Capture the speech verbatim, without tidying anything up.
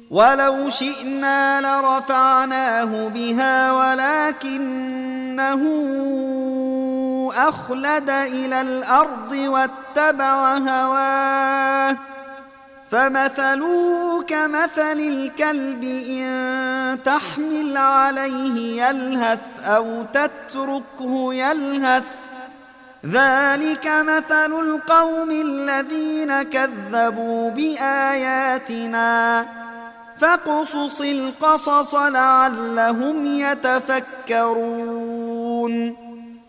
ولو شئنا لرفعناه بها ولكنه أخلد إلى الأرض واتبع هواه فمثله كمثل الكلب إن تحمل عليه يلهث أو تتركه يلهث ذلك مثل القوم الذين كذبوا بآياتنا فاقصص القصص لعلهم يتفكرون